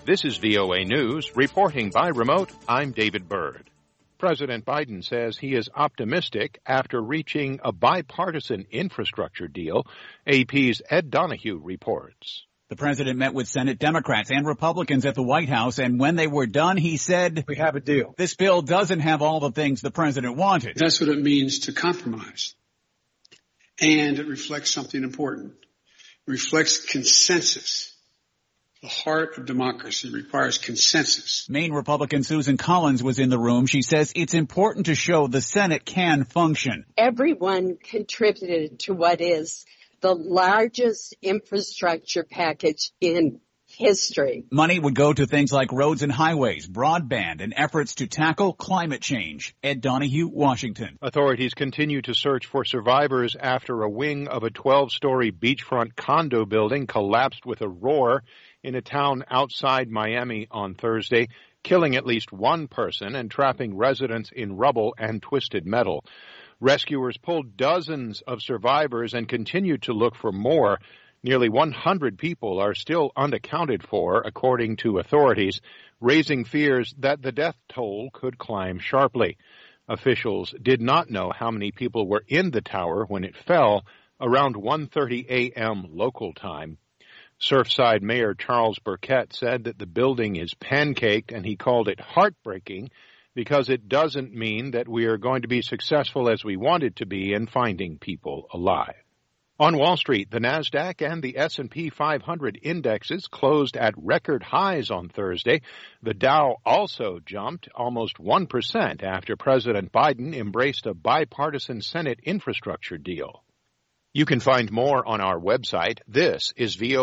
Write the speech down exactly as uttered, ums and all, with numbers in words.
This is V O A News. Reporting by remote, I'm David Byrd. President Biden says he is optimistic after reaching a bipartisan infrastructure deal. A P's Ed Donahue reports. The president met with Senate Democrats and Republicans at the White House, and when they were done, he said, "We have a deal. This bill doesn't have all the things the president wanted." That's what it means to compromise. And it reflects something important. It reflects consensus. The heart of democracy requires consensus. Maine Republican Susan Collins was in the room. She says it's important to show the Senate can function. Everyone contributed to what is the largest infrastructure package in history. Money would go to things like roads and highways, broadband, and efforts to tackle climate change. Ed Donahue, Washington. Authorities continue to search for survivors after a wing of a twelve-story beachfront condo building collapsed with a roar in a town outside Miami on Thursday, killing at least one person and trapping residents in rubble and twisted metal. Rescuers pulled dozens of survivors and continue to look for more. Nearly one hundred people are still unaccounted for, according to authorities, raising fears that the death toll could climb sharply. Officials did not know how many people were in the tower when it fell around one thirty a.m. local time. Surfside Mayor Charles Burkett said that the building is pancaked, and he called it heartbreaking because it doesn't mean that we are going to be successful as we wanted to be in finding people alive. On Wall Street, the NASDAQ and the S and P five hundred indexes closed at record highs on Thursday. The Dow also jumped almost one percent after President Biden embraced a bipartisan Senate infrastructure deal. You can find more on our website. This is V O A.